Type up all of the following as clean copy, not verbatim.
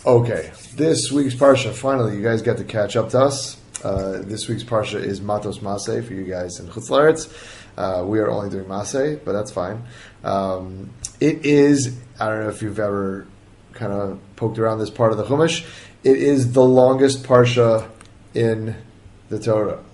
Okay, this week's Parsha, finally, you guys get to catch up to us. This week's Parsha is Matos Maseh for you guys in Chutz La'aretz. We are only doing Maseh, but that's fine. It is, I don't know if you've ever kind of poked around this part of the Chumash, it is the longest Parsha in the Torah.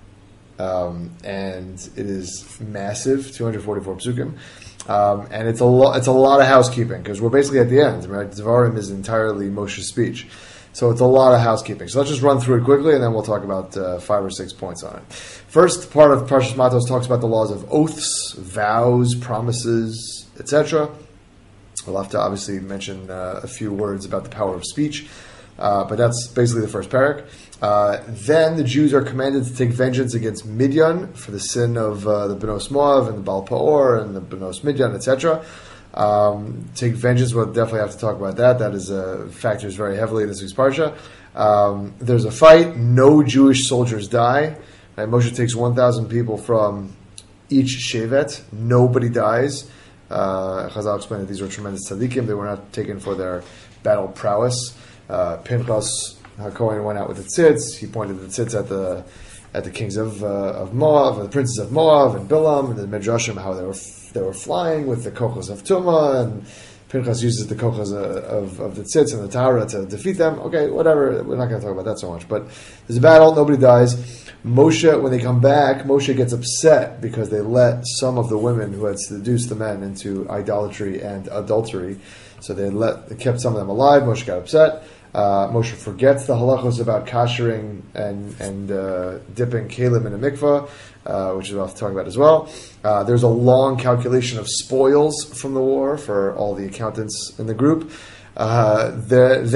And it is massive, 244 psukim. And it's a lot of housekeeping because we're basically at the end, right? Devarim is entirely Moshe's speech, so it's a lot of housekeeping. So let's just run through it quickly, and then we'll talk about 5 or 6 points on it. First part of Parshas Matos talks about the laws of oaths, vows, promises, etc. We'll have to obviously mention a few words about the power of speech, but that's basically the first parak. Then the Jews are commanded to take vengeance against Midian for the sin of the Benos Moav and the Baal Peor and the Benos Midian, etc. Take vengeance, we'll definitely have to talk about that. That is factors very heavily in this week's Parsha. There's a fight, no Jewish soldiers die. Right? Moshe takes 1,000 people from each Shevet, nobody dies. Chazal explained that these were tremendous tzaddikim, they were not taken for their battle prowess. Pinchas HaKohen went out with the tzitz. He pointed the tzitz at the kings of Moab, the princes of Moab, and Bilam, and the Midrashim, how they were flying with the kochos of Tumah, and Pinchas uses the kochos of the tzitz and the Tahara to defeat them. Okay, whatever. We're not going to talk about that so much. But there's a battle. Nobody dies. Moshe, when they come back, Moshe gets upset because they let some of the women who had seduced the men into idolatry and adultery. So they kept some of them alive. Moshe got upset. Moshe forgets the halachos about kashering and dipping kalim in a mikvah, which we'll have to talk about as well. There's a long calculation of spoils from the war for all the accountants in the group. Then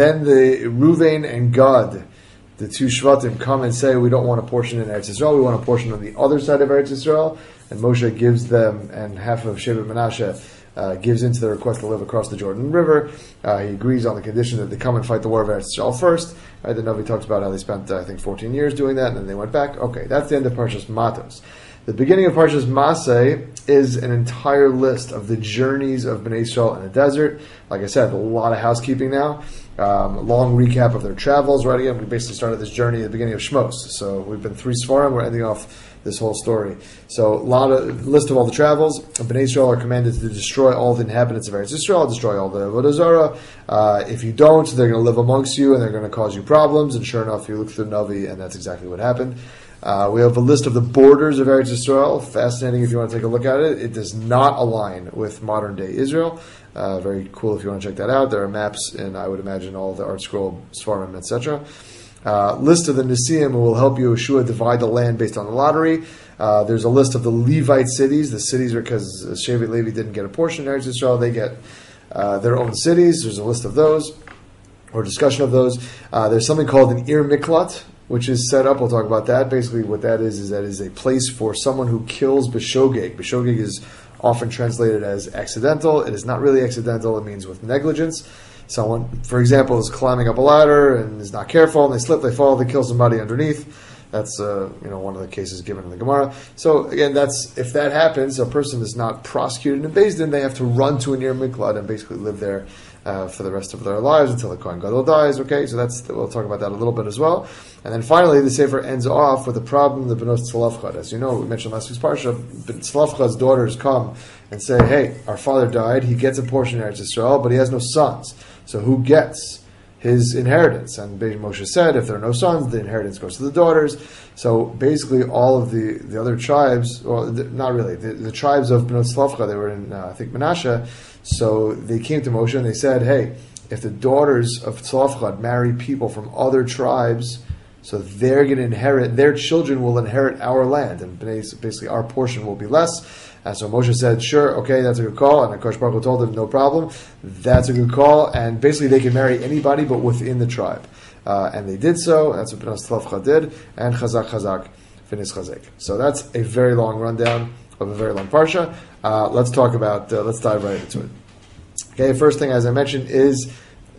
the Ruvain and Gad, the two Shvatim, come and say, we don't want a portion in Eretz Yisrael, we want a portion on the other side of Eretz Yisrael. And Moshe gives them, and half of Shevet Menashe gives into the request to live across the Jordan River. He agrees on the condition that they come and fight the war of Eretz Yisrael first. Right, the Navi talks about how they spent, 14 years doing that, and then they went back. Okay, that's the end of Parshas Matos. The beginning of Parshas Maseh is an entire list of the journeys of Bnei Yisrael in the desert. Like I said, a lot of housekeeping now. A long recap of their travels. Right, again, we basically started this journey at the beginning of Shmos. So we've been 3 Sfarim, we're ending off this whole story. So list of all the travels. Bnei Yisrael are commanded to destroy all the inhabitants of Eretz Yisrael, destroy all the Avodah Zarah. If you don't, they're going to live amongst you and they're going to cause you problems. And sure enough, you look through the Navi, and that's exactly what happened. We have a list of the borders of Eretz Yisrael. Fascinating if you want to take a look at it. It does not align with modern day Israel. Very cool if you want to check that out. There are maps, and I would imagine all the Art Scroll, Sfarim, etc. List of the Nesiim who will help Yeshua divide the land based on the lottery. There's a list of the Levite cities. The cities are because Shevet Levi didn't get a portion in Eretz Yisrael. They get their own cities. There's a list of those, or discussion of those. There's something called an Ir Miklat, which is set up. We'll talk about that. Basically what that is that is a place for someone who kills B'shogeg. B'shogeg is often translated as accidental. It is not really accidental. It means with negligence. Someone, for example, is climbing up a ladder and is not careful, and they slip, they fall, they kill somebody underneath. That's one of the cases given in the Gemara. So again, if that happens, a person is not prosecuted in Beis Din, they have to run to an Ir Miklat and basically live there for the rest of their lives until the Kohen Gadol dies. Okay, so we'll talk about that a little bit as well. And then finally, the Sefer ends off with a problem, the Benos Tzlafchad. As you know, we mentioned last week's Parsha, Tzlafchad's daughters come and say, hey, our father died, he gets a portion of Eretz Yisrael, but he has no sons. So who gets his inheritance? And Moshe said, if there are no sons, the inheritance goes to the daughters. So basically all of the other tribes, well, not really, the tribes of Benos Tzlafchad, they were in, I think, Menashe. So they came to Moshe and they said, hey, if the daughters of Tzlafchad marry people from other tribes, so they're going to inherit, their children will inherit our land, and basically our portion will be less. And so Moshe said, sure, okay, that's a good call. And HaKadosh Baruch Hu told him, no problem. That's a good call. And basically they can marry anybody but within the tribe. And they did so. That's what Benos Tzlafchad did. And Chazak Chazak, Finis Chazek. So that's a very long rundown of a very long Parsha. Let's talk about, let's dive right into it. Okay, first thing, as I mentioned, is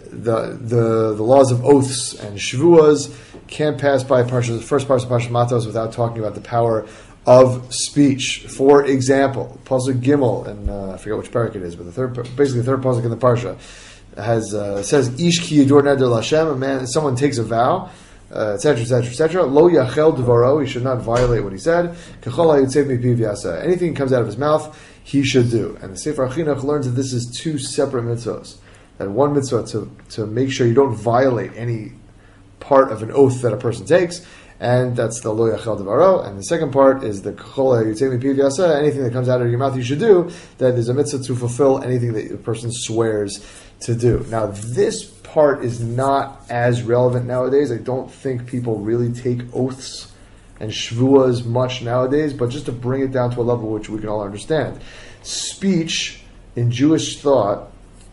the laws of oaths and shvuas. Can't pass by the first part of Parshat Matos without talking about the power of speech. For example, Pasuk Gimel, and I forget which parak it is, but basically the third pasuk in the Parsha. says ish ki yadur neder l'Hashem, a man, someone takes a vow, etc., etc., etc. Lo yachel devaro, he should not violate what he said. Kechol hayotzev mipiv yaseh, anything that comes out of his mouth, he should do. And the Sefer HaChinuch learns that this is two separate mitzvahs. That one mitzvah to make sure you don't violate any part of an oath that a person takes, and that's the lo yachel devaro. And the second part is the kechol hayotzev mipiv yaseh, anything that comes out of your mouth you should do. That is a mitzvah to fulfill anything that the person swears to do. Now, this part is not as relevant nowadays. I don't think people really take oaths and shvuas much nowadays, but just to bring it down to a level which we can all understand. Speech in Jewish thought,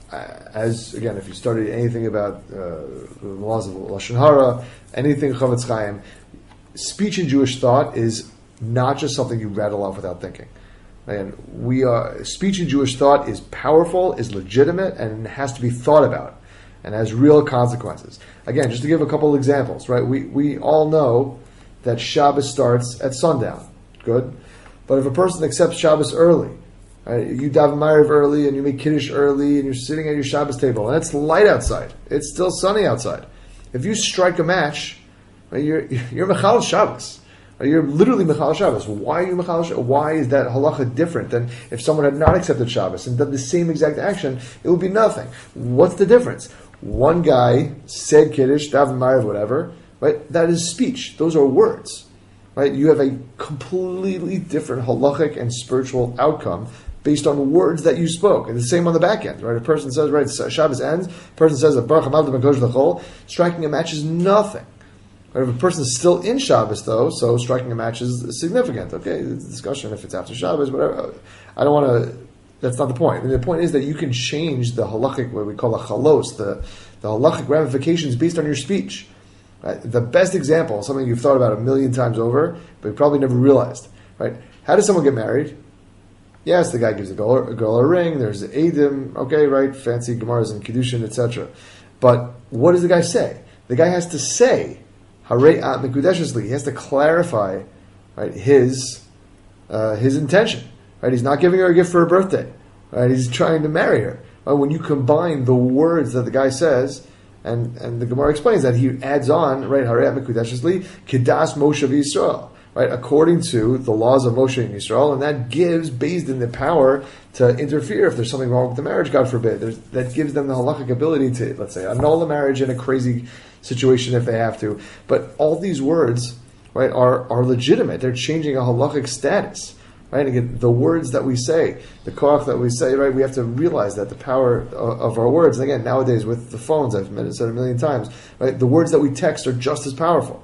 as again, if you study anything about the laws of Lashon Hara, anything Chavetz Chaim, speech in Jewish thought is not just something you rattle off without thinking. And speech in Jewish thought is powerful, is legitimate, and it has to be thought about, and has real consequences. Again, just to give a couple of examples, right? We all know that Shabbos starts at sundown. Good. But if a person accepts Shabbos early, right, you daven Ma'ariv early, and you make Kiddush early, and you're sitting at your Shabbos table, and it's light outside, it's still sunny outside. If you strike a match, right, you're Mechal Shabbos. You're literally Mechal Shabbos. Why are you Mechal Shabbos? Why is that halacha different than if someone had not accepted Shabbos and done the same exact action? It would be nothing. What's the difference? One guy said Kiddush, daven Ma'ariv, whatever, right? That is speech. Those are words, right? You have a completely different halachic and spiritual outcome based on words that you spoke. And the same on the back end, right? A person says, right, Shabbos ends, a person says, Baruch Hamad L'Makosh L'Chol, striking a match is nothing. If a person is still in Shabbos, though, so striking a match is significant. Okay, it's a discussion if it's after Shabbos, whatever. I don't want to. That's not the point. I mean, the point is that you can change the halachic, what we call a chalos, the halachic ramifications based on your speech. Right? The best example, something you've thought about a million times over, but you probably never realized. Right? How does someone get married? Yes, the guy gives a girl a ring. There's Eidim. Okay, right? Fancy Gemaras and Kiddushin, etc. But what does the guy say? The guy has to say. He has to clarify, right, his intention. Right, he's not giving her a gift for her birthday. Right, he's trying to marry her. Right, when you combine the words that the guy says, and the Gemara explains that he adds on, right, Harei Mekudeshesli Kedas Moshe Yisrael, right, according to the laws of Moshe and Yisrael, and that gives Beis Din the power to interfere if there's something wrong with the marriage, God forbid. That gives them the halachic ability to, let's say, annul the marriage in a crazy situation if they have to. But all these words, right, are legitimate. They're changing a halachic status. Right? Again, the words that we say, the koach that we say, right, we have to realize that the power of our words, and again, nowadays with the phones, I've said a million times, right, the words that we text are just as powerful.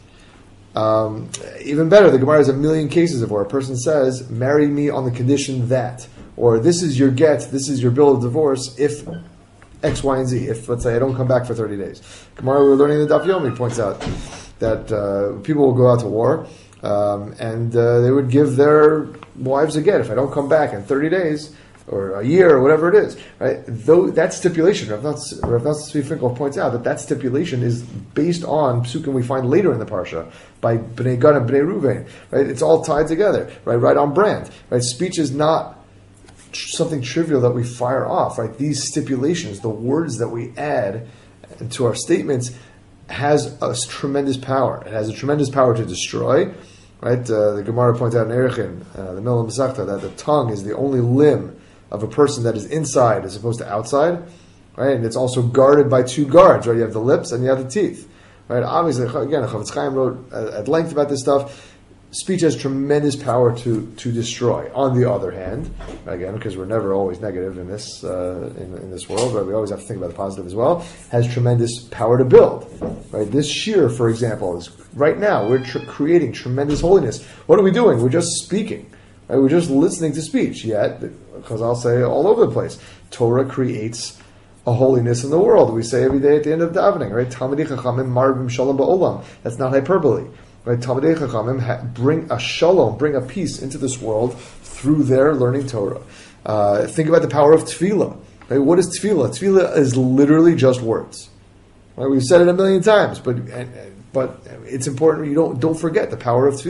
Even better, the Gemara has a million cases of where a person says, marry me on the condition that, or this is your get, this is your bill of divorce, if X, Y, and Z. If, let's say, I don't come back for 30 days. Gemara, we're learning the Daf Yomi, points out that people will go out to war, and they would give their wives a get. If I don't come back in 30 days, or a year, or whatever it is, right? Though that stipulation, Rav Tzvi Finkel points out that stipulation is based on psukim we find later in the parsha by Bnei Gad and Bnei Ruvain, right? It's all tied together, right on brand, right? Speech is not something trivial that we fire off, right? These stipulations, the words that we add to our statements, has a tremendous power. It has a tremendous power to destroy, right? The Gemara points out in Erechin, the Milah Masechta, that the tongue is the only limb of a person that is inside as opposed to outside, right? And it's also guarded by two guards, right? You have the lips and you have the teeth, right? Obviously, again, Chavetz Chaim wrote at length about this stuff. Speech has tremendous power to destroy. On the other hand, again, because we're never always negative in this in this world, right? We always have to think about the positive as well. Has tremendous power to build, right? This shir, for example, is right now we're creating tremendous holiness. What are we doing? We're just speaking, right? We're just listening to speech. Yet, because I'll say all over the place, Torah creates a holiness in the world. We say every day at the end of davening, right? Talmidei Chachamim marvim shalom ba'olam. That's not hyperbole. Right, Talmidei Chachamim bring a shalom, bring a peace into this world through their learning Torah. Think about the power of tefillah. Right? What is tefillah? Tefillah is literally just words. Right? We've said it a million times, but it's important you don't forget the power of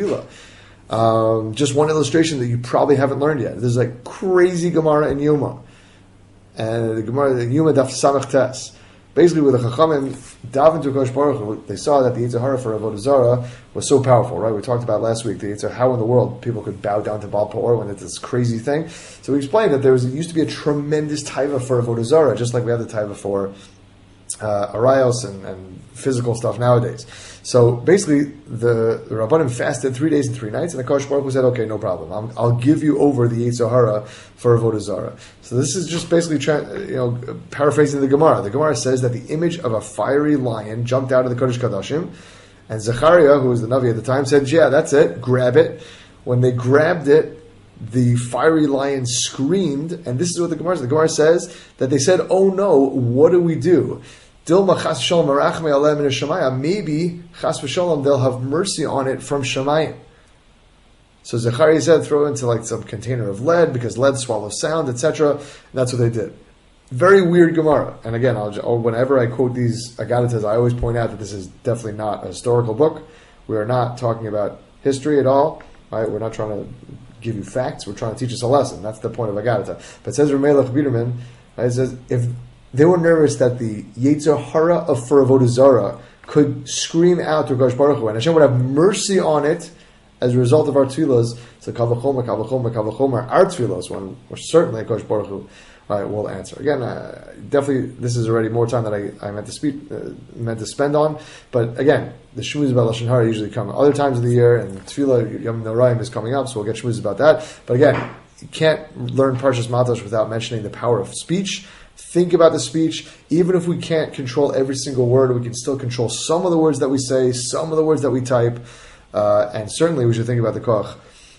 tefillah. Just one illustration that you probably haven't learned yet. There's like crazy Gemara in Yoma. And the Gemara, the Yuma Daf Samach Tes. Basically, with the Chachamim daven to Kosh Baruch Hu, they saw that the Yetzer Hara for Avodah Zarah was so powerful, right? We talked about last week the Yetzer, how in the world people could bow down to Baal Peor when it's this crazy thing. So we explained that it used to be a tremendous taiva for Avodah Zarah, just like we have the taiva for arayos and physical stuff nowadays. So basically, the Rabbanim fasted 3 days and 3 nights, and the Kosh Baruch Hu said, "Okay, no problem. I'll give you over the Yetzer Hara for Avodah Zarah." So this is just basically paraphrasing the Gemara. The Gemara says that the image of a fiery lion jumped out of the Kodesh Kadashim, and Zechariah, who was the Navi at the time, said, "Yeah, that's it. Grab it." When they grabbed it, the fiery lion screamed, and this is what the Gemara says. The Gemara says that they said, "Oh no, what do we do? Dilma chas v'sholom marachme aleh min hashamayim. Maybe chas v'sholom they'll have mercy on it from Shemayim." So Zechariah said, throw it into like some container of lead because lead swallows sound, etc. And that's what they did. Very weird Gemara. And again, whenever I quote these Agaditas, I always point out that this is definitely not a historical book. We are not talking about history at all. Right? We're not trying to give you facts. We're trying to teach us a lesson. That's the point of Agadita. But it says Ramelech Biderman, right? It says if they were nervous that the Yetzer Hara for Avodah Zarah could scream out to Kosh Baruch Hu, and Hashem would have mercy on it as a result of our tefillos. So Kavachomer, our tefillos, when certainly Kosh Baruch Hu will answer. Again, definitely, this is already more time than I meant to spend on. But again, the shmuz about Lashon Hara usually come other times of the year, and Tefillah Yom Noraim is coming up, so we'll get shmuz about that. But again, you can't learn Parshas Matash without mentioning the power of speech. Think about the speech. Even if we can't control every single word, we can still control some of the words that we say, some of the words that we type, and certainly we should think about the koach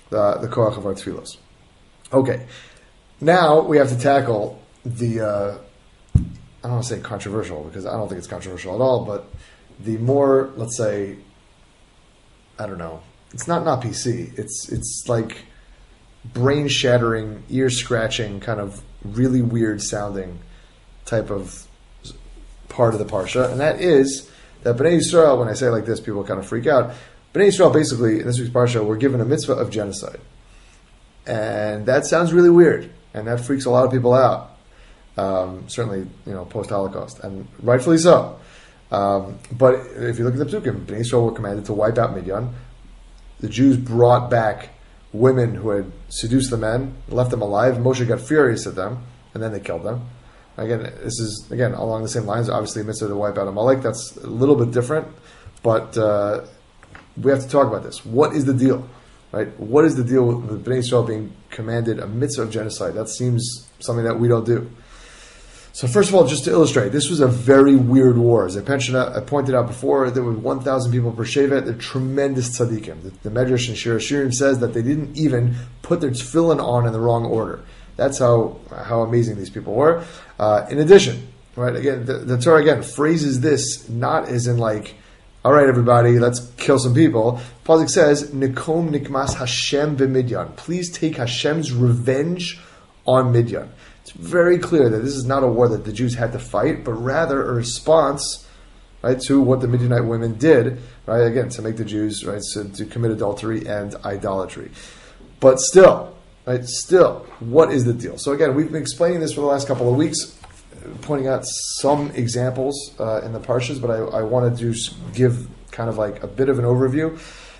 of our tefillos. Okay, now we have to tackle the, I don't want to say controversial, because I don't think it's controversial at all, but the more, let's say, I don't know, it's not PC, it's like brain-shattering, ear-scratching, kind of really weird-sounding type of part of the Parsha, and that is that Bnei Yisrael, when I say it like this, people kind of freak out. Bnei Yisrael, basically, in this week's Parsha, were given a mitzvah of genocide. And that sounds really weird, and that freaks a lot of people out. Certainly, post-Holocaust, and rightfully so. But if you look at the Psukim, Bnei Yisrael were commanded to wipe out Midian. The Jews brought back women who had seduced the men, left them alive. Moshe got furious at them, and then they killed them. Again, this is along the same lines. Obviously, mitzvah to wipe out Amalek. That's a little bit different, but we have to talk about this. What is the deal? Right? What is the deal with Bnei Yisrael being commanded a mitzvah of genocide? That seems something that we don't do. So first of all, just to illustrate, this was a very weird war. As I pointed out before, there were 1,000 people per shevet. They're tremendous tzaddikim. The Medrash and Shir Hashirim says that they didn't even put their tefillin on in the wrong order. That's how amazing these people were. In addition, right, again, the Torah again phrases this not as in like, all right, everybody, let's kill some people. Pasuk says, "Nikom nikmas Hashem b'Midyan." Please take Hashem's revenge on Midian. It's very clear that this is not a war that the Jews had to fight, but rather a response, right, to what the Midianite women did, right, again, to make the Jews, right, to commit adultery and idolatry. But still, what is the deal? So again, we've been explaining this for the last couple of weeks, pointing out some examples in the Parshas, but I wanted to give kind of like a bit of an overview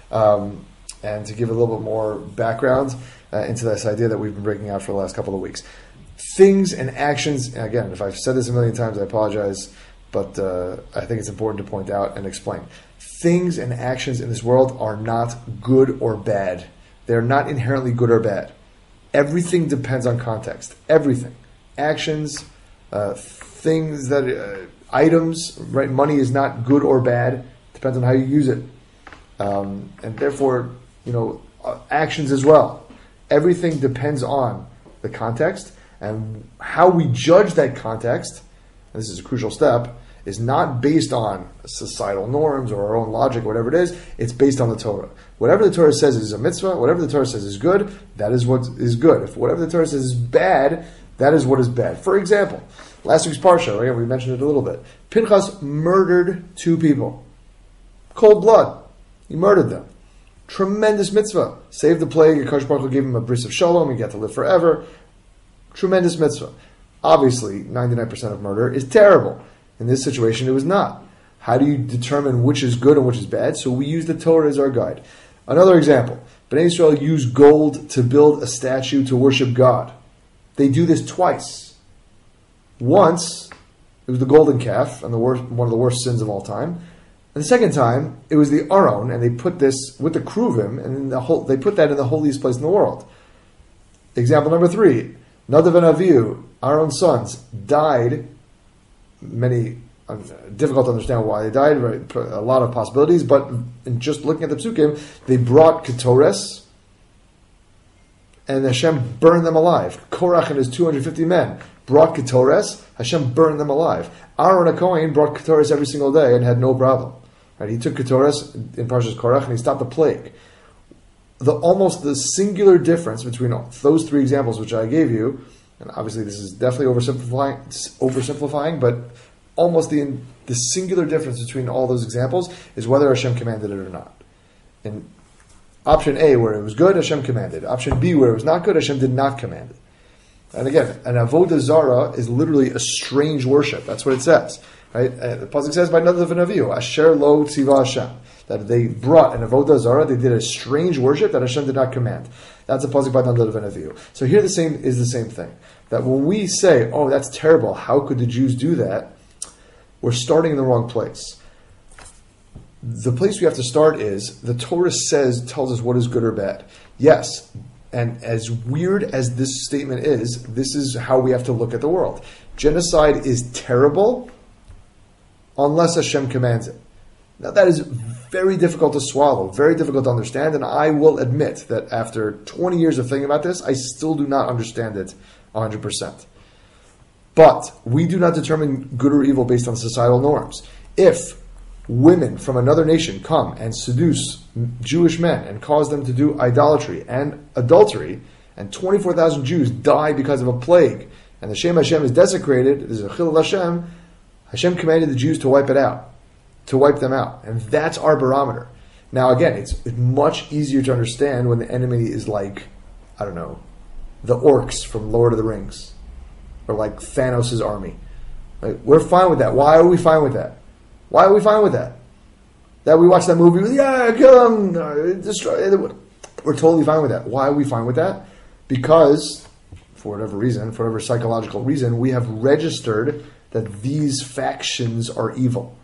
and to give a little bit more background into this idea that we've been breaking out for the last couple of weeks. Things and actions, and again, if I've said this a million times, I apologize, but I think it's important to point out and explain. Things and actions in this world are not good or bad. They're not inherently good or bad. Everything depends on context. Everything. Actions, things that, items, right? Money is not good or bad. Depends on how you use it. And therefore, actions as well. Everything depends on the context, and how we judge that context, and this is a crucial step, is not based on societal norms or our own logic, whatever it is. It's based on the Torah. Whatever the Torah says is a mitzvah, whatever the Torah says is good, that is what is good. If whatever the Torah says is bad, that is what is bad. For example, last week's Parsha, right, we mentioned it a little bit. Pinchas murdered 2 people. Cold blood. He murdered them. Tremendous mitzvah. Saved the plague. Akash Baruch Hu gave him a bris of shalom. He got to live forever. Tremendous mitzvah. Obviously, 99% of murder is terrible. In this situation, it was not. How do you determine which is good and which is bad? So we use the Torah as our guide. Another example. Bnei Israel use gold to build a statue to worship God. They do this twice. Once, it was the golden calf, and one of the worst sins of all time. And the second time, it was the Aron, and they put this with the Kruvim, and they put that in the holiest place in the world. Example number 3. Nadav and Avihu, Aaron's sons, died. Many, difficult to understand why they died, right? A lot of possibilities, but in just looking at the psukim, they brought Ketores, and Hashem burned them alive. Korach and his 250 men brought Ketores, Hashem burned them alive. Aaron HaKohen brought Ketores every single day and had no problem. Right? He took Ketores in Parshas Korach and he stopped the plague. Almost the singular difference between those 3 examples which I gave you, and obviously this is definitely oversimplifying, but almost the singular difference between all those examples is whether Hashem commanded it or not. In option A, where it was good, Hashem commanded. Option B, where it was not good, Hashem did not command it. And again, an avodah zara is literally a strange worship. That's what it says. Right? The pasuk says by Nadav and Avihu, Asher lo tziva Hashem, that they brought an avodah zara, they did a strange worship that Hashem did not command. That's a pasuk by Nadav and Avihu. So here the same thing. That when we say, oh, that's terrible, how could the Jews do that? We're starting in the wrong place. The place we have to start is, the Torah tells us what is good or bad. Yes, and as weird as this statement is, this is how we have to look at the world. Genocide is terrible unless Hashem commands it. Now that is very difficult to swallow, very difficult to understand, and I will admit that after 20 years of thinking about this, I still do not understand it 100%. But we do not determine good or evil based on societal norms. If women from another nation come and seduce Jewish men and cause them to do idolatry and adultery, and 24,000 Jews die because of a plague, and the Shem Hashem is desecrated, there's a Chilul Hashem, Hashem commanded the Jews to wipe them out. And that's our barometer. Now again, it's much easier to understand when the enemy is like, I don't know, the orcs from Lord of the Rings, or like Thanos' army. Like, we're fine with that. Why are we fine with that? That we watch that movie, kill them, destroy it. We're totally fine with that. Why are we fine with that? Because, for whatever psychological reason, we have registered that these factions are evil.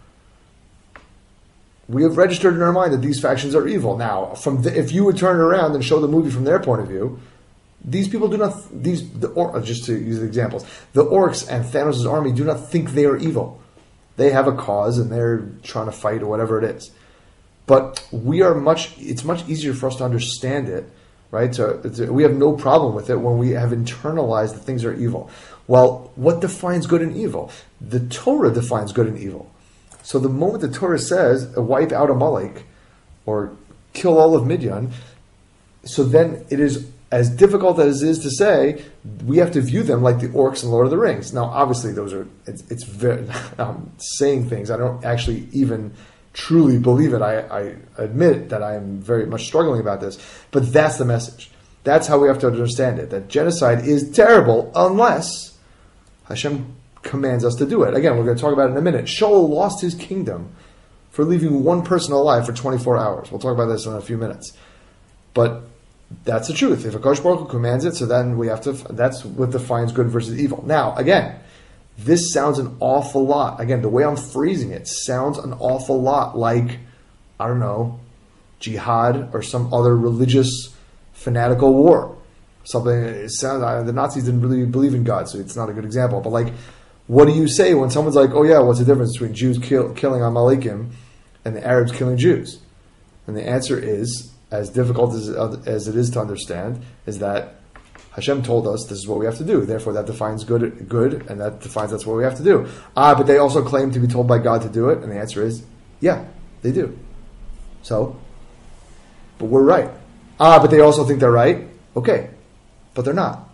We have registered in our mind that these factions are evil. Now, if you would turn it around and show the movie from their point of view, these people do not, just to use the examples, the orcs and Thanos' army do not think they are evil. They have a cause and they're trying to fight or whatever it is. But it's much easier for us to understand it, right? We have no problem with it when we have internalized that things are evil. Well, what defines good and evil? The Torah defines good and evil. So the moment the Torah says, wipe out Amalek, or kill all of Midian, so then it is as difficult as it is to say, we have to view them like the orcs in Lord of the Rings. Now, obviously, it's very, I'm saying things, I don't actually even truly believe it. I admit that I am very much struggling about this, but that's the message. That's how we have to understand it, that genocide is terrible unless Hashem commands us to do it. Again, we're going to talk about it in a minute. Shaul lost his kingdom for leaving one person alive for 24 hours. We'll talk about this in a few minutes. But that's the truth. If Akash Baruch Hu commands it, so then we have to, that's what defines good versus evil. Now, again, this sounds an awful lot. Again, the way I'm phrasing it sounds an awful lot like, I don't know, jihad or some other religious fanatical war. Something, it sounds, the Nazis didn't really believe in God, so it's not a good example. But like, what do you say when someone's like, oh yeah, what's the difference between Jews killing Amalekim and the Arabs killing Jews? And the answer is, as difficult as it is to understand, is that Hashem told us this is what we have to do. Therefore, that defines good, and that defines that's what we have to do. But they also claim to be told by God to do it, and the answer is, yeah, they do. So, but we're right. But they also think they're right. Okay, but they're not.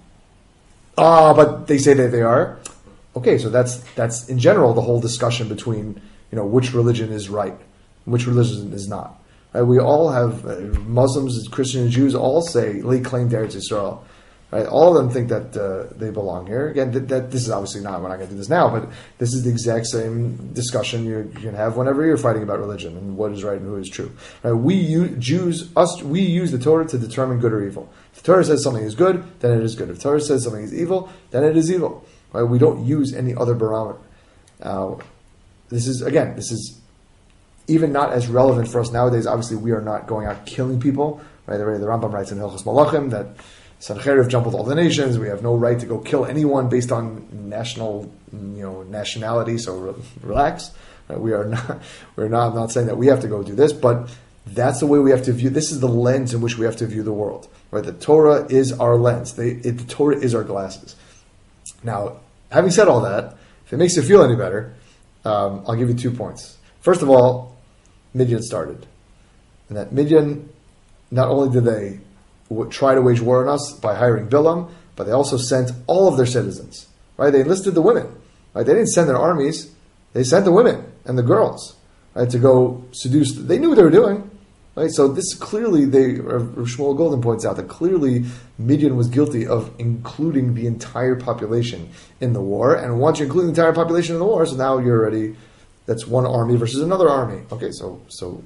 But they say that they are. Okay, so that's in general the whole discussion between which religion is right, which religion is not. We all have Muslims, Christians, and Jews all say lay claim to Eretz Yisrael. Right? All of them think that they belong here. Again, that this is obviously not, we're not going to do this now, but this is the exact same discussion you can have whenever you're fighting about religion and what is right and who is true. Right? We use the Torah to determine good or evil. If the Torah says something is good, then it is good. If the Torah says something is evil, then it is evil. Right? We don't use any other barometer. This is even not as relevant for us nowadays. Obviously, we are not going out killing people. Right? The Rambam writes in Hilchos Malachim that Sancheriv jump with all the nations. We have no right to go kill anyone based on nationality. So relax. Right? We're not saying that we have to go do this, but that's the way we have to view. This is the lens in which we have to view the world. Right? The Torah is our lens. The Torah is our glasses. Now, having said all that, if it makes you feel any better, I'll give you 2 points. First of all, Midian started, and that Midian, not only did they try to wage war on us by hiring Bilam, but they also sent all of their citizens. Right? They enlisted the women. Right? They didn't send their armies; they sent the women and the girls, right, to go seduce. They knew what they were doing. Right? So this clearly, Shmuel Golden points out that clearly Midian was guilty of including the entire population in the war. And once you include the entire population in the war, so now you're already, that's one army versus another army. Okay, so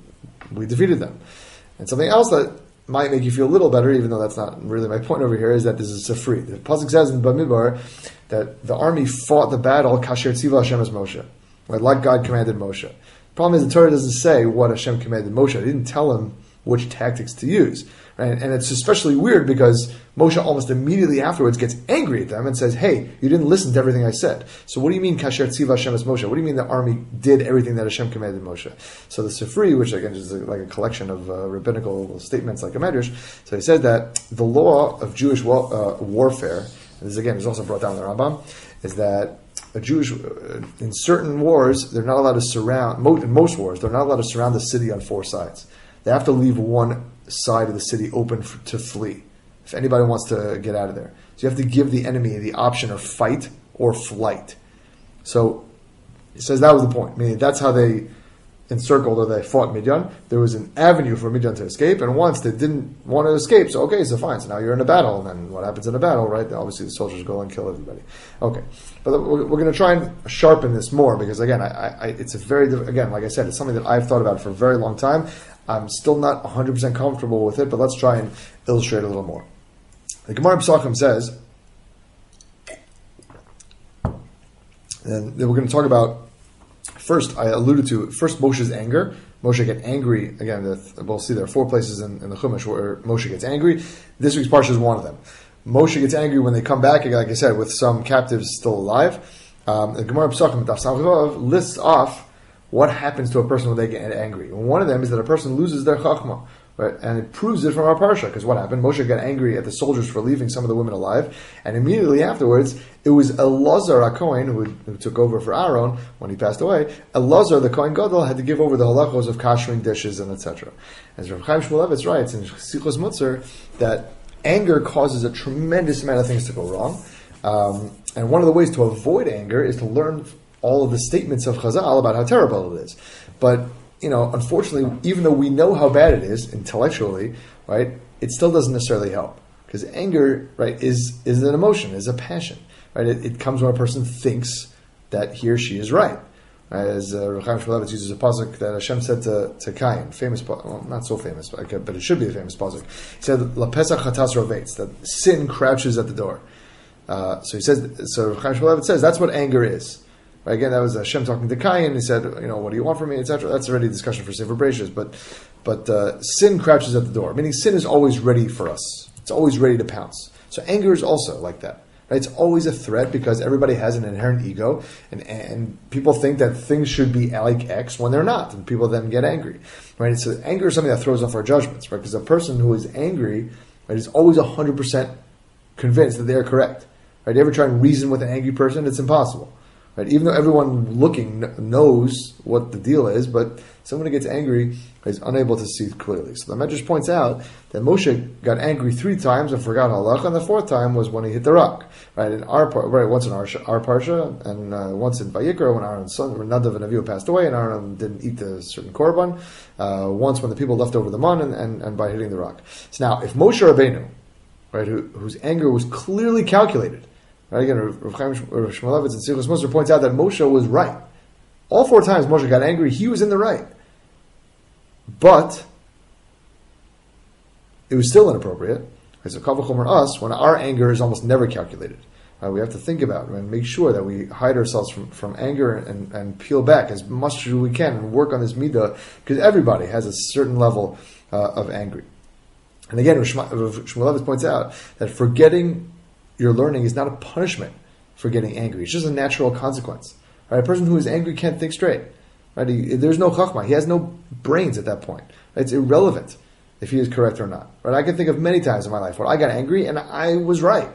we defeated them. And something else that might make you feel a little better, even though that's not really my point over here, is that this is Sifri. The pasuk says in Bamidbar that the army fought the battle kasher tziva Hashem as Moshe, right, like God commanded Moshe. The problem is the Torah doesn't say what Hashem commanded Moshe. It didn't tell him which tactics to use. Right? And it's especially weird because Moshe almost immediately afterwards gets angry at them and says, hey, you didn't listen to everything I said. So what do you mean kasher tziva Hashem as Moshe? What do you mean the army did everything that Hashem commanded Moshe? So the Sifri, which again is like a collection of rabbinical statements like a medrash, so he said that the law of Jewish warfare, and this again is also brought down in the Rambam, is that a Jewish, in certain wars, they're not allowed to surround, in most wars, they're not allowed to surround the city on 4 sides. They have to leave one side of the city open to flee, if anybody wants to get out of there. So you have to give the enemy the option of fight or flight. So he says that was the point. Meaning that's how they encircled or they fought Midian. There was an avenue for Midian to escape, and once they didn't want to escape, so okay, so fine. So now you're in a battle, and then what happens in a battle, right? Obviously the soldiers go and kill everybody. Okay. But we're going to try and sharpen this more because, again, it's a very, again, like I said, it's something that I've thought about for a very long time. I'm still not 100% comfortable with it, but let's try and illustrate a little more. The Gemara Pesachim says, and then we're going to talk about, first, I alluded to, Moshe's anger. Moshe gets angry. Again, we'll see there are 4 places in the Chumash where Moshe gets angry. This week's parsha is one of them. Moshe gets angry when they come back, like I said, with some captives still alive. The Gemara Pesachim Daf Samach Vav lists off what happens to a person when they get angry. And one of them is that a person loses their chachma, right? And it proves it from our parsha, because what happened? Moshe got angry at the soldiers for leaving some of the women alive, and immediately afterwards, it was Elazar HaKohen, who took over for Aaron when he passed away. Elazar, the Kohen Gadol, had to give over the halachos of kashering dishes and etc. As Rav Chaim Shmulevitz writes in Sichos Mutzer, that anger causes a tremendous amount of things to go wrong. And one of the ways to avoid anger is to learn all of the statements of Chazal about how terrible it is. But, unfortunately, even though we know how bad it is intellectually, right, it still doesn't necessarily help. Because anger, right, is an emotion, is a passion. Right? It comes when a person thinks that he or she is right. Right? As Rav Chaim Shmulevitz uses a pasuk that Hashem said to Cain, famous, well, not so famous, but it should be a famous pasuk. He said, "La pesach chatas rovetz," that sin crouches at the door. So he says, so Rav Chaim Shmulevitz says that's what anger is. Right? Again, that was Hashem talking to Cain. He said, what do you want from me, etc. That's already a discussion for Sefer Bereishis. But sin crouches at the door, meaning sin is always ready for us. It's always ready to pounce. So anger is also like that. Right? It's always a threat because everybody has an inherent ego, and people think that things should be like X when they're not, and people then get angry. Right? So anger is something that throws off our judgments, right? Because a person who is angry, right, is always 100% convinced that they are correct. Right? You ever try and reason with an angry person? It's impossible. Right? Even though everyone looking knows what the deal is, but someone who gets angry is unable to see clearly. So the Medrash points out that Moshe got angry 3 times and forgot halacha, and the 4th time was when he hit the rock. Right? In once in our parsha, and once in Vayikra when Aaron's son, when Nadav and Avihu passed away, and Aaron didn't eat the certain korban. Once when the people left over the man, and by hitting the rock. So now, if Moshe Rabbeinu right, whose anger was clearly calculated. Right, again, Rav Shmulevitz and Sichos Musar points out that Moshe was right. All 4 times Moshe got angry, he was in the right. But it was still inappropriate. Right, so Kal v'chomer us, when our anger is almost never calculated. We have to think about it and make sure that we hide ourselves from anger and peel back as much as we can and work on this midah, because everybody has a certain level of anger. And again, Rav Shmulevitz points out that forgetting your learning is not a punishment for getting angry. It's just a natural consequence. Right? A person who is angry can't think straight. Right? There's no chachma. He has no brains at that point. Right? It's irrelevant if he is correct or not. Right? I can think of many times in my life where I got angry and I was right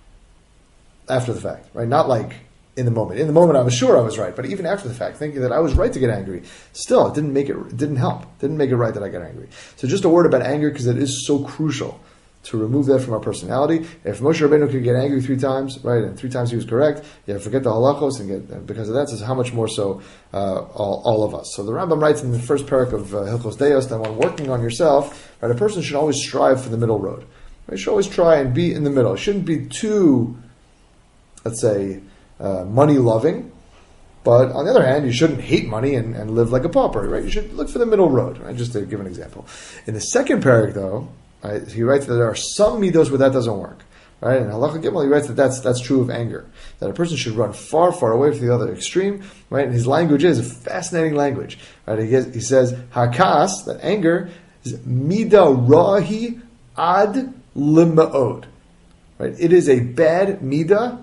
after the fact. Right? Not like in the moment. In the moment I was sure I was right, but even after the fact, thinking that I was right to get angry, still it didn't help. Didn't make it right that I got angry. So just a word about anger, because it is so crucial to remove that from our personality. If Moshe Rabbeinu could get angry 3 times, right, and 3 times he was correct, forget the halachos and because of that, so how much more so all of us. So the Rambam writes in the first parak of Hilchos Deos that when working on yourself, right, a person should always strive for the middle road. Right? You should always try and be in the middle. It shouldn't be too, let's say, money loving, but on the other hand, you shouldn't hate money and live like a pauper, right? You should look for the middle road, right? Just to give an example. In the second parak, though, right, he writes that there are some midos where that doesn't work. Right? In Halacha Gimel, he writes that that's true of anger. That a person should run far, far away from the other extreme. Right? And his language is a fascinating language. Right? He says, Hakas, that anger, is mida rahi ad limaod. Right? It is a bad mida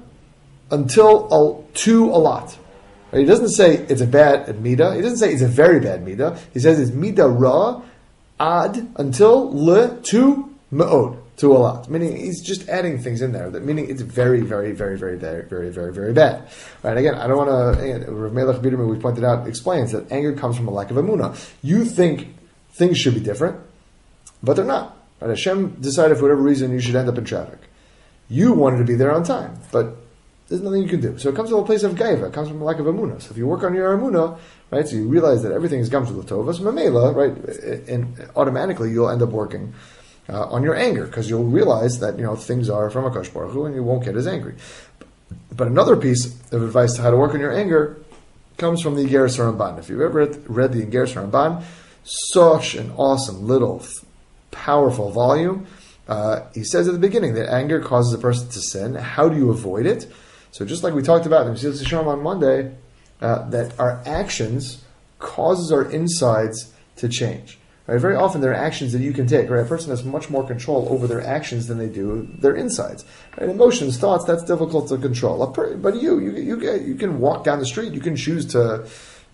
until to a lot. Right? He doesn't say it's a bad mida. He doesn't say it's a very bad mida. He says it's mida ra ad until le to me'od, to a lot. Meaning he's just adding things in there. That meaning it's very, very, very, very, very, very, very, very bad. Right? Again, I don't want to. Rav Melech Biderman, we pointed out, explains that anger comes from a lack of emunah. You think things should be different, but they're not. Right? Hashem decided for whatever reason you should end up in traffic. You wanted to be there on time, but there's nothing you can do. So it comes from a place of gaiva. It comes from a lack of emunah. So if you work on your emunah, right, so you realize that everything is gamshul l'tovas, mamela, right, and automatically you'll end up working on your anger, because you'll realize that, things are from HaKadosh Baruch Hu and you won't get as angry. But another piece of advice to how to work on your anger comes from the Igeres Ramban. If you've ever read the Igeres Ramban, such an awesome little powerful volume. He says at the beginning that anger causes a person to sin. How do you avoid it? So just like we talked about in Mesilas Yesharim on Monday, that our actions causes our insides to change. Right? Very often there are actions that you can take. Right? A person has much more control over their actions than they do their insides. Right? Emotions, thoughts, that's difficult to control. But you can walk down the street. You can choose to,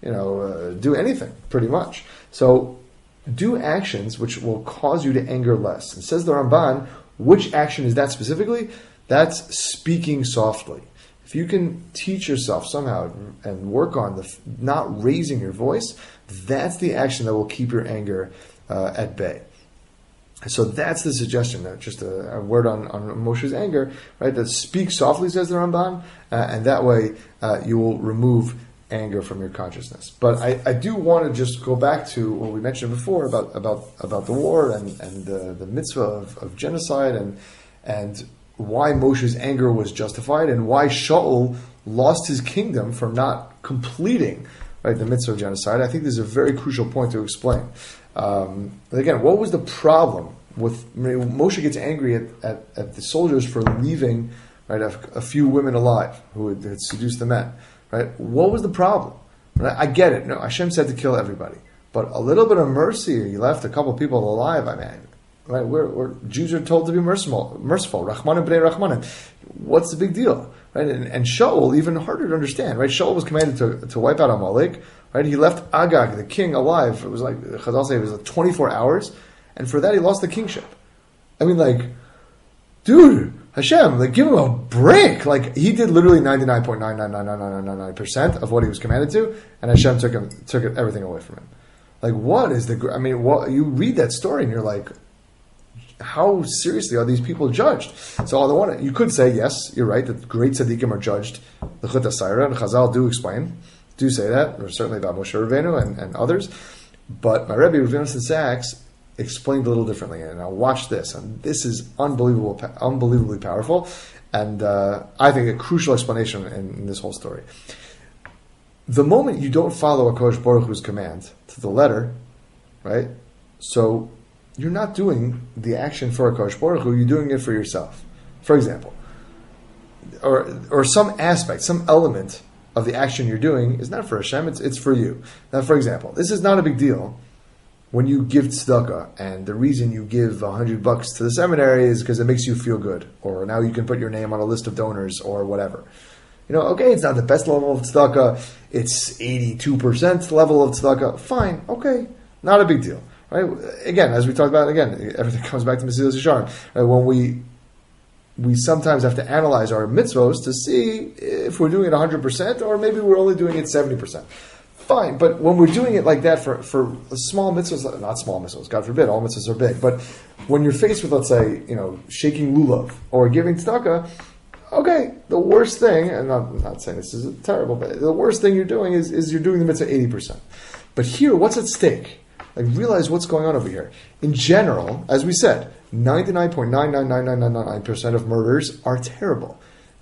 do anything pretty much. So do actions which will cause you to anger less. And says the Ramban, which action is that specifically? That's speaking softly. If you can teach yourself somehow and work on not raising your voice, that's the action that will keep your anger at bay. So that's the suggestion. Just a word on Moshe's anger, right? That speak softly, says the Ramban, and that way you will remove anger from your consciousness. But I do want to just go back to what we mentioned before about the war and the mitzvah of genocide and why Moshe's anger was justified and why Shaul lost his kingdom for not completing, right, the mitzvah of genocide. I think this is a very crucial point to explain. Again, what was the problem with Moshe gets angry at the soldiers for leaving, right, a few women alive who had seduced the men. Right? What was the problem? Right? I get it. No, Hashem said to kill everybody, but a little bit of mercy. He left a couple people alive. I mean, right? We're Jews are told to be merciful. Rachmanim b'nei Rachmanim. What's the big deal? Right? And Shaul, even harder to understand. Right? Shaul was commanded to wipe out Amalek. Right? He left Agag, the king, alive. It was like Chazal say it was like 24 hours, and for that he lost the kingship. I mean, like, dude. Hashem, give him a break. He did literally 99.99999% of what he was commanded to, and Hashem took everything away from him. What is you read that story and you're like, how seriously are these people judged? So on the one, you could say, yes, you're right, that great tzaddikim are judged, the Chut HaSaira, and Chazal do say that, or certainly about Moshe Rabbeinu and others. But my Rebbe, Rav Yonasan Sachs, explained a little differently. And now watch this, and this is unbelievably powerful, and I think a crucial explanation in this whole story. The moment you don't follow HaKadosh Baruch Hu's command to the letter, right? So you're not doing the action for HaKadosh Baruch Hu, you're doing it for yourself. For example, or some aspect, some element of the action you're doing is not for Hashem, it's for you. Now, for example, this is not a big deal when you give tzedakah, and the reason you give $100 to the seminary is because it makes you feel good, or now you can put your name on a list of donors, or whatever. Okay, it's not the best level of tzedakah, it's 82% level of tzedakah, fine, okay, not a big deal, right? Again, as we talked about, everything comes back to Mesilas Yesharim, right? When we sometimes have to analyze our mitzvos to see if we're doing it 100%, or maybe we're only doing it 70%. Fine, but when we're doing it like that for small mitzvahs, not small mitzvahs, God forbid, all mitzvahs are big, but when you're faced with, let's say, shaking lulav or giving tzedakah, okay, the worst thing, and I'm not saying this is terrible, but the worst thing you're doing is you're doing the mitzvah 80%. But here, what's at stake? Realize what's going on over here. In general, as we said, 99.99999% of murders are terrible.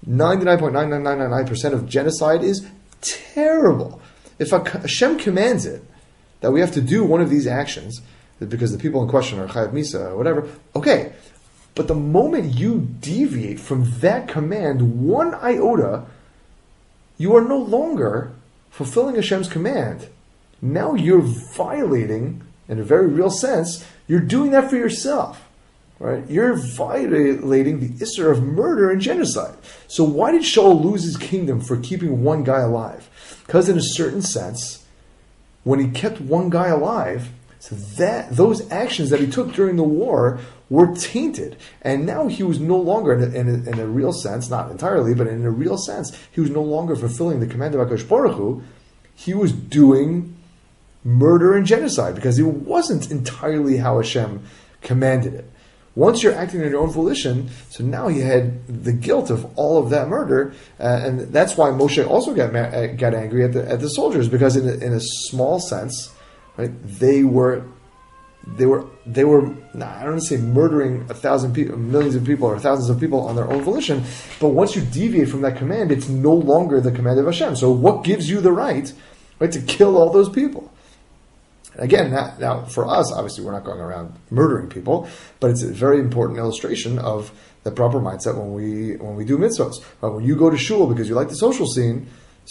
99.99999% of genocide is terrible. If Hashem commands it, that we have to do one of these actions, because the people in question are Chayav Misa or whatever, okay. But the moment you deviate from that command one iota, you are no longer fulfilling Hashem's command. Now you're violating, in a very real sense, you're doing that for yourself. Right? You're violating the Isser of murder and genocide. So why did Shaul lose his kingdom for keeping one guy alive? Because in a certain sense, when he kept one guy alive, so that those actions that he took during the war were tainted. And now he was no longer, in a real sense, not entirely, but in a real sense, he was no longer fulfilling the command of HaKadosh Baruch Hu. He was doing murder and genocide because it wasn't entirely how Hashem commanded it. Once you're acting on your own volition, so now he had the guilt of all of that murder, and that's why Moshe also got angry at the soldiers, because in a small sense, right, they were I don't want to say murdering 1,000 people, millions of people, or thousands of people on their own volition, but once you deviate from that command, it's no longer the command of Hashem. So what gives you the right to kill all those people? Again, now for us, obviously we're not going around murdering people, but it's a very important illustration of the proper mindset when we do mitzvahs. When you go to shul because you like the social scene,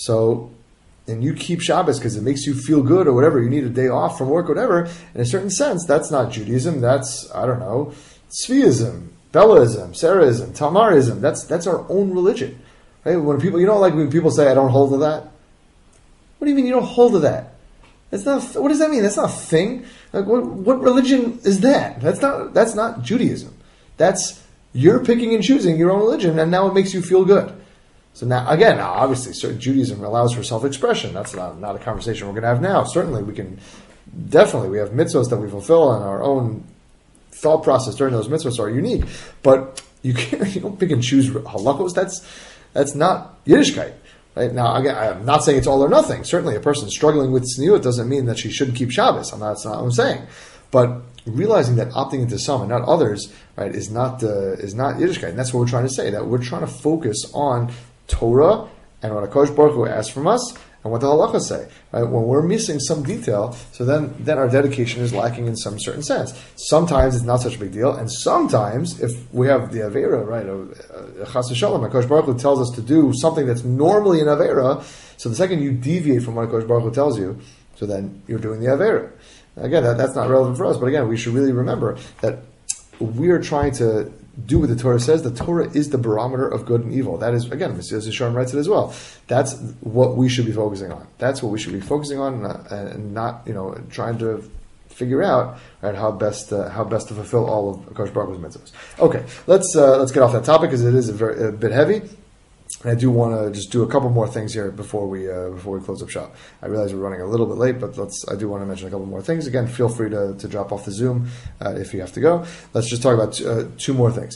and you keep Shabbos because it makes you feel good or whatever, you need a day off from work or whatever, in a certain sense, that's not Judaism, that's, I don't know, Tzviism, Bellaism, Sarahism, Tamarism, that's our own religion. Right? When people, when people say, I don't hold to that? What do you mean you don't hold to that? That's not. What does that mean? That's not a thing. What religion is that? That's not Judaism. That's you're picking and choosing your own religion, and now it makes you feel good. So now, obviously, Judaism allows for self-expression. That's not a conversation we're going to have now. Certainly, we have mitzvahs that we fulfill, and our own thought process during those mitzvahs are unique. But you don't pick and choose halachos. That's not Yiddishkeit. Right? Now, again, I'm not saying it's all or nothing. Certainly, a person struggling with tzniut doesn't mean that she shouldn't keep Shabbos. That's not what I'm saying. But realizing that opting into some and not others, right, is not Yiddishkeit. And that's what we're trying to say. That we're trying to focus on Torah and what HaKadosh Baruch Hu asks from us and what the halachas say. Right? When we're missing some detail, so then our dedication is lacking in some certain sense. Sometimes it's not such a big deal, and sometimes if we have the Avera, right, Chas v'Shalom, HaKadosh Baruch Hu tells us to do something that's normally an Avera, so the second you deviate from what HaKadosh Baruch Hu tells you, so then you're doing the Avera. Again, that's not relevant for us, but again, we should really remember that we are trying to do what the Torah says. The Torah is the barometer of good and evil. That is, again, Mesilas Yesharim writes it as well. That's what we should be focusing on. That's what we should be focusing on, and not trying to figure out how best to fulfill all of HaKadosh Baruch Hu's mitzvahs. Okay, let's get off that topic because it is a bit heavy. And I do want to just do a couple more things here before we close up shop. I realize we're running a little bit late, but I do want to mention a couple more things. Again, feel free to drop off the Zoom if you have to go. Let's just talk about two more things.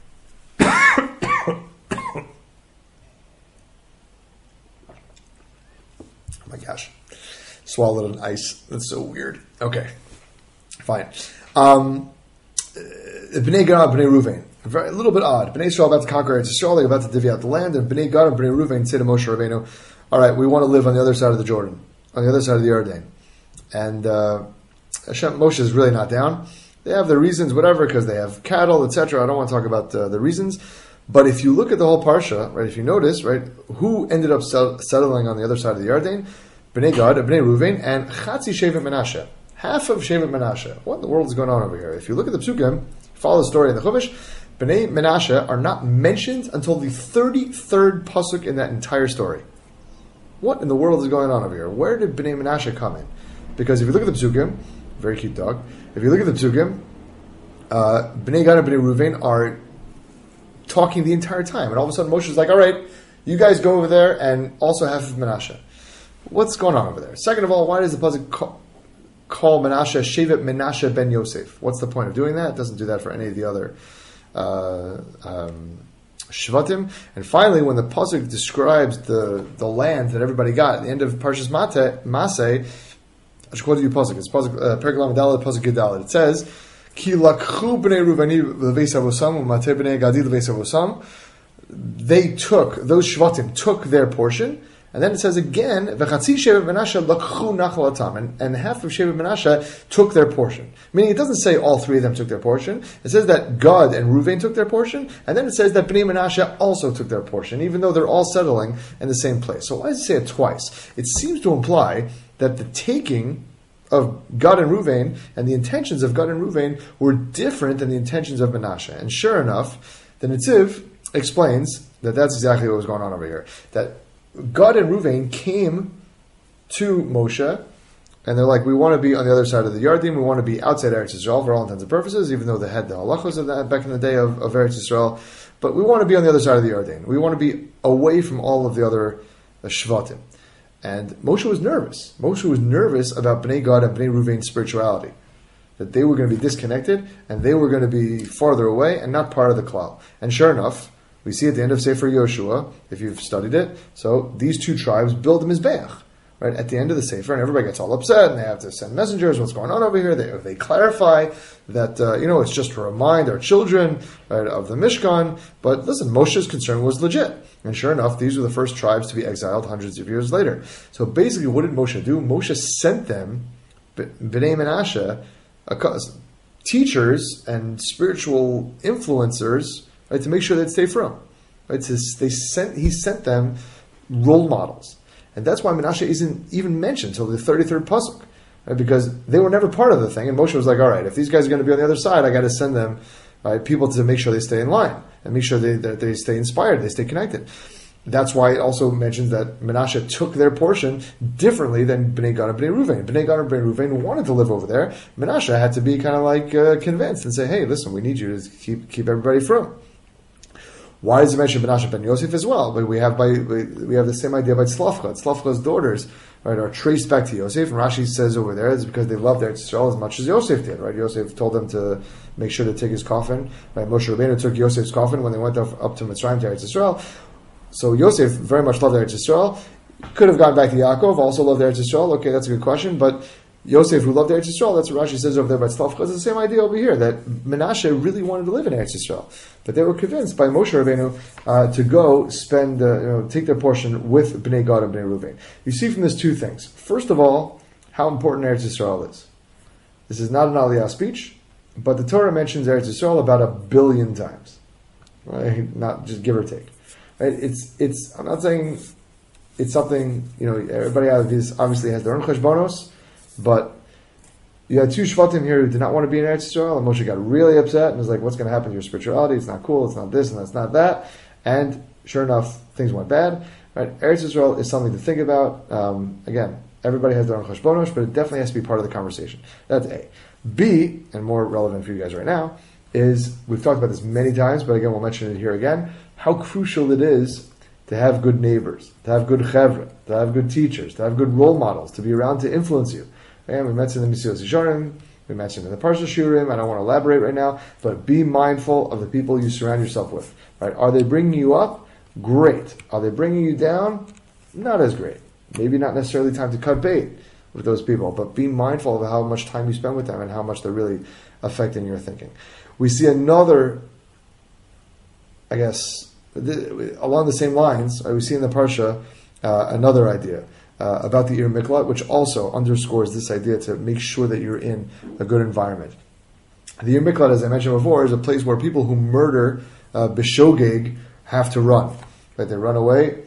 Oh my gosh. Swallowed an ice. That's so weird. Okay, fine. Bnei Gad, Bnei Ruvain. A little bit odd. Bnei Israel about to conquer Eretz Yisrael, they're about to divvy out the land, and Bnei Gad and Bnei Ruvain say to Moshe Rabbeinu, all right, we want to live on the other side of the Jordan, on the other side of the Yarden. And Moshe is really not down. They have their reasons, whatever, because they have cattle, etc. I don't want to talk about the reasons. But if you look at the whole parsha, right, if you notice, right, who ended up settling on the other side of the Yarden? Bnei Gad, Bnei Ruvain, and Chatzi Shevet Menashe. Half of Shevet Menashe. What in the world is going on over here? If you look at the Psukim, follow the story in the Chumash, Bnei Menashe are not mentioned until the 33rd pasuk in that entire story. What in the world is going on over here? Where did Bnei Menashe come in? Because if you look at the Psukim, very cute dog, if you look at the Psukim, Bnei Gad and Bnei Ruvain are talking the entire time. And all of a sudden Moshe is like, all right, you guys go over there and also half of Menashe. What's going on over there? Second of all, why does the pasuk call Menashe Shevet Menashe ben Yosef? What's the point of doing that? It doesn't do that for any of the other Shvatim. And finally, when the pasuk describes the land that everybody got at the end of Parshas Maseh, I should quote you pasuk. It's pasuk Perek Lamed Daled, pasuk Gidaled. It says, "Ki lakchu bnei Ruveni leveis avosam u'mateh bnei Gadi leveis avosam." They took, those Shvatim took their portion. And then it says again, "V'chatzi shevet Menashe lakchu nachalatam," and half of shevet Menashe took their portion. Meaning, it doesn't say all three of them took their portion. It says that Gad and Ruvain took their portion, and then it says that Bnei Menashe also took their portion, even though they're all settling in the same place. So why does it say it twice? It seems to imply that the taking of Gad and Ruvain and the intentions of Gad and Ruvain were different than the intentions of Menashe. And sure enough, the Netziv explains that that's exactly what was going on over here. That Gad and Ruvain came to Moshe, and they're like, we want to be on the other side of the Yarden, we want to be outside Eretz Yisrael for all intents and purposes, even though they had the halachos of that back in the day of Eretz Yisrael, but we want to be on the other side of the Yarden. We want to be away from all of the other Shvatim. And Moshe was nervous. Moshe was nervous about Bnei Gad and Bnei Ruvain's spirituality, that they were going to be disconnected, and they were going to be farther away, and not part of the klal. And sure enough, we see at the end of Sefer Yoshua, if you've studied it, so these two tribes build a Mizbeach, right, at the end of the Sefer, and everybody gets all upset, and they have to send messengers, what's going on over here, they clarify that, it's just to remind our children, right, of the Mishkan, but listen, Moshe's concern was legit, and sure enough, these were the first tribes to be exiled hundreds of years later. So basically, what did Moshe do? Moshe sent them, Bnei Menashe, teachers and spiritual influencers, right, to make sure they'd stay firm. Right, he sent them role models. And that's why Menashe isn't even mentioned until the 33rd pasuk. Right, because they were never part of the thing. And Moshe was like, all right, if these guys are going to be on the other side, I got to send them people to make sure they stay in line and make sure that they stay inspired, they stay connected. That's why it also mentions that Menashe took their portion differently than Bnei Gad and Bnei Ruvain. Bnei Gad and Bnei Ruvain wanted to live over there. Menashe had to be kind of like convinced and say, hey, listen, we need you to keep everybody firm. Why does it mention Menashe ben Yosef as well? But we have the same idea by Tzlafcha. Tzlafcha's daughters, right, are traced back to Yosef, and Rashi says over there it's because they loved Eretz Yisrael as much as Yosef did. Right, Yosef told them to make sure to take his coffin. Right, Moshe Rabbeinu took Yosef's coffin when they went up to Mitzrayim to Eretz Yisrael. So Yosef very much loved Eretz Yisrael. Could have gone back to Yaakov, also loved Eretz Yisrael. Okay, that's a good question, but Yosef, who loved Eretz Yisrael, that's what Rashi says over there by Tzlafcha. It's the same idea over here, that Menashe really wanted to live in Eretz Yisrael. But they were convinced by Moshe Rabbeinu to go spend, take their portion with Bnei Gad and Bnei Ruvain. You see from this two things. First of all, how important Eretz Yisrael is. This is not an Aliyah speech, but the Torah mentions Eretz Yisrael about 1 billion times. Right? Not just give or take. Right? It's. I'm not saying it's something, everybody obviously has their own cheshbonos, but you had two Shvatim here who did not want to be in Eretz Yisrael, and Moshe got really upset and was like, what's going to happen to your spirituality? It's not cool, it's not this, and it's not that. And sure enough, things went bad. Right? Eretz Yisrael is something to think about. Again, everybody has their own cheshbonos, but it definitely has to be part of the conversation. That's A. B, and more relevant for you guys right now, is, we've talked about this many times, but again, we'll mention it here again, how crucial it is to have good neighbors, to have good chevra, to have good teachers, to have good role models, to be around to influence you. And we mentioned the Mesilas Yesharim, we mentioned in the Parsha Shurim, I don't want to elaborate right now, but be mindful of the people you surround yourself with. Right? Are they bringing you up? Great. Are they bringing you down? Not as great. Maybe not necessarily time to cut bait. with those people, but be mindful of how much time you spend with them and how much they're really affecting your thinking. We see another, I guess, along the same lines, we see in the Parsha another idea about the Ir Miklat, which also underscores this idea to make sure that you're in a good environment. The Ir Miklat, as I mentioned before, is a place where people who murder b'shogeg have to run. Right? They run away.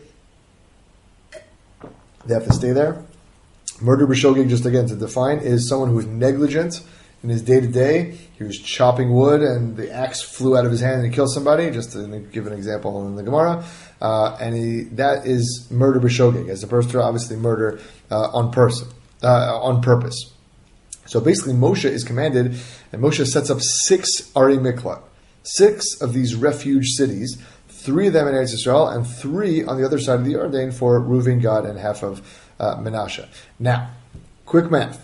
They have to stay there. Murder b'shogeg, just again to define, is someone who is negligent in his day-to-day. He was chopping wood and the axe flew out of his hand and he killed somebody, just to give an example in the Gemara. That is murder b'shogeg, as opposed to obviously murder on purpose. So basically Moshe is commanded, and Moshe sets up 6 Ari Miklat, 6 of these refuge cities, 3 of them in Eretz Yisrael, and 3 on the other side of the Yarden for Reuven, Gad, and half of Menashe. Now, quick math.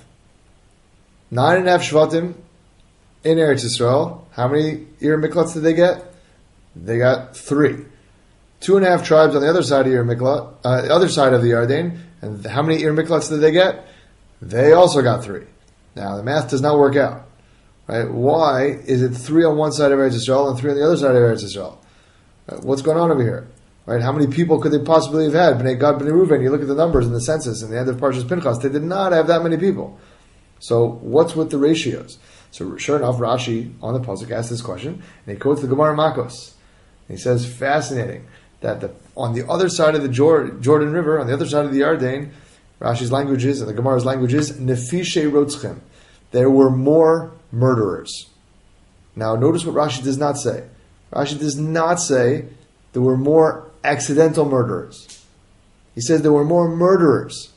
9.5 Shvatim in Eretz Yisrael. How many Ir Miklats did they get? They got 3. 2.5 tribes on the other side of Ir Miklat, other side of the Yarden, and how many Ir Miklats did they get? They also got 3. Now, the math does not work out. Right? Why is it 3 on one side of Eretz Yisrael and 3 on the other side of Eretz Yisrael? What's going on over here? Right? How many people could they possibly have had? Bnei Gad, Bnei Reuven. You look at the numbers in the census in the end of Parshas Pinchas. They did not have that many people. So what's with the ratios? So sure enough, Rashi on the pasuk asks this question, and he quotes the Gemara Makos. And he says, fascinating, that on the other side of the Jordan River, on the other side of the Yarden, Rashi's language is, and the Gemara's language is, Nefishe Rotzchim. There were more murderers. Now notice what Rashi does not say. Rashi does not say there were more accidental murderers. He says there were more murderers.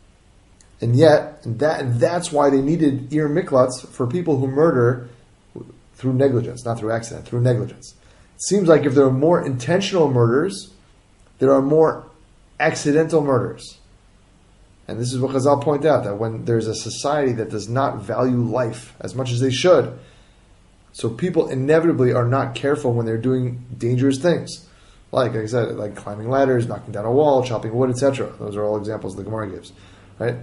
And yet, that's why they needed Ir Miklats for people who murder through negligence, not through accident, through negligence. It seems like if there are more intentional murders, there are more accidental murders. And this is what Chazal point out, that when there's a society that does not value life as much as they should, so people inevitably are not careful when they're doing dangerous things. Like I said, like climbing ladders, knocking down a wall, chopping wood, etc. Those are all examples the Gemara gives. Right?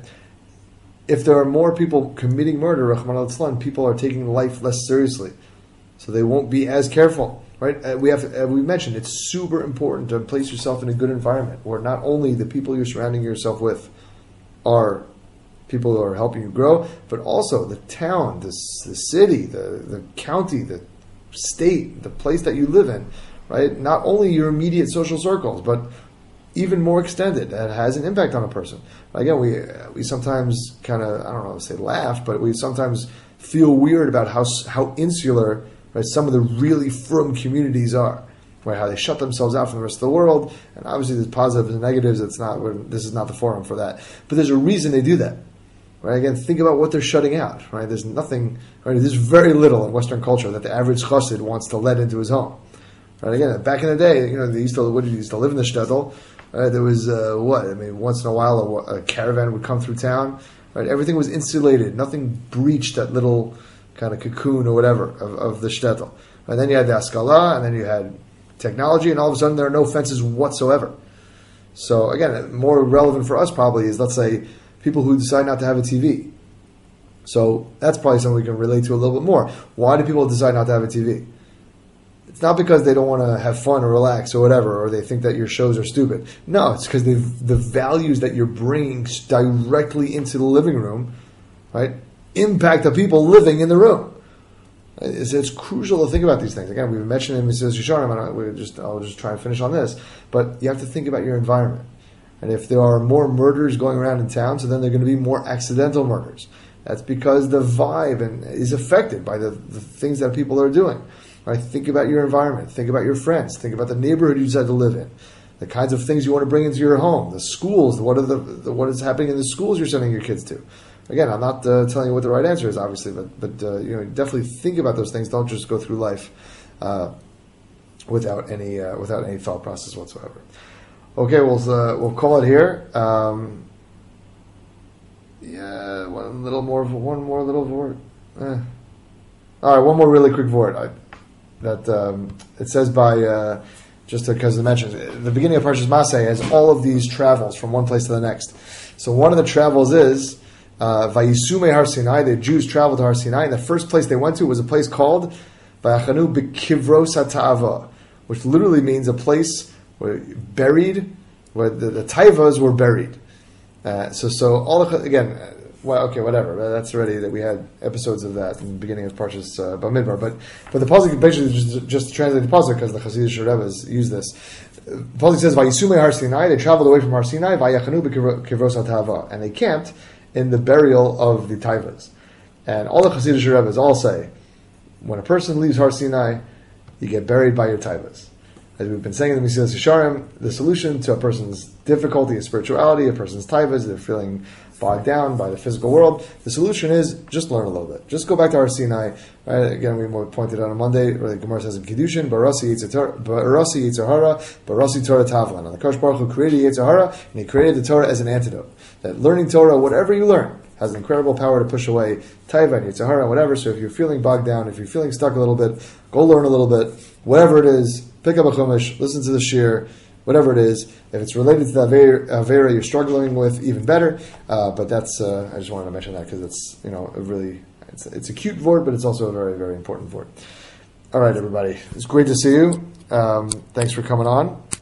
If there are more people committing murder, Rahman al-Islam, people are taking life less seriously. So they won't be as careful. Right? We mentioned it's super important to place yourself in a good environment where not only the people you're surrounding yourself with are people who are helping you grow, but also the town, the city, the county, the state, the place that you live in, right? Not only your immediate social circles, but even more extended. That has an impact on a person. Again, we sometimes kind of, I don't know, say laugh, but we sometimes feel weird about how insular, right, some of the really frum communities are. Right, how they shut themselves out from the rest of the world, and obviously there's positives and negatives. This is not the forum for that, but there's a reason they do that. Right? Again, think about what they're shutting out. Right? There's nothing. Right? There's very little in Western culture that the average chassid wants to let into his home. Right? Again, back in the day, they used to live in the shtetl. Right? There was once in a while a caravan would come through town. Right? Everything was insulated. Nothing breached that little kind of cocoon or whatever of the shtetl. And then you had the Haskalah, and then you had technology, and all of a sudden there are no fences whatsoever. So again, more relevant for us probably is, let's say, people who decide not to have a TV. So that's probably something we can relate to a little bit more. Why do people decide not to have a TV? It's not because they don't want to have fun or relax or whatever, or they think that your shows are stupid. No, it's because the values that you're bringing directly into the living room, right, impact the people living in the room. It's crucial to think about these things. Again, we've mentioned in Mrs. Yisharim, I'll just try and finish on this, but you have to think about your environment. And if there are more murders going around in town, so then there are going to be more accidental murders. That's because the vibe is affected by the things that people are doing. Right? Think about your environment. Think about your friends. Think about the neighborhood you decide to live in. The kinds of things you want to bring into your home. The schools. What is happening in the schools you're sending your kids to. Again, I'm not telling you what the right answer is, obviously, but definitely think about those things. Don't just go through life without any thought process whatsoever. Okay, we'll call it here. One more little word. All right, one more really quick word. It says by just because it mentions the beginning of Parshas Masay has all of these travels from one place to the next. So one of the travels is Vayisume Har Sinai, the Jews traveled to Har Sinai, and the first place they went to was a place called Vayachanu B'Kivros HaTa'ava, which literally means a place where buried, where the taivas were buried. So all again, well, okay, whatever. That's already that we had episodes of that in the beginning of Parshas Bamidbar. But the pasuk basically just to translate the pasuk because the Hasidic Rebbes use this. The pasuk says, "Vayisume Har Sinai." They traveled away from Har Sinai. Vayachanu b'kivros hatava, and they camped in the burial of the taivas. And all the Hasidic Rebbes all say, when a person leaves Har Sinai, you get buried by your taivas. As we've been saying in the Mesilas Yesharim, the solution to a person's difficulty in spirituality, a person's taivas, they're feeling bogged down by the physical world, the solution is just learn a little bit. Just go back to Har Sinai. Right? Again, we pointed out on Monday, where the Gemara says in Kiddushin, Barasi Yitzhara, Barasi Torah Tavlan. And the Kosh Baruch Hu created Yitzhara, and He created the Torah as an antidote. That learning Torah, whatever you learn, has an incredible power to push away Taiva and Yitzhara and whatever. So if you're feeling bogged down, if you're feeling stuck a little bit, go learn a little bit. Whatever it is, pick up a chumash, listen to the shir, whatever it is. If it's related to the Avera you're struggling with, even better. But that's, I just wanted to mention that because it's, it's a cute vort, but it's also a very, very important vort. All right, everybody. It's great to see you. Thanks for coming on.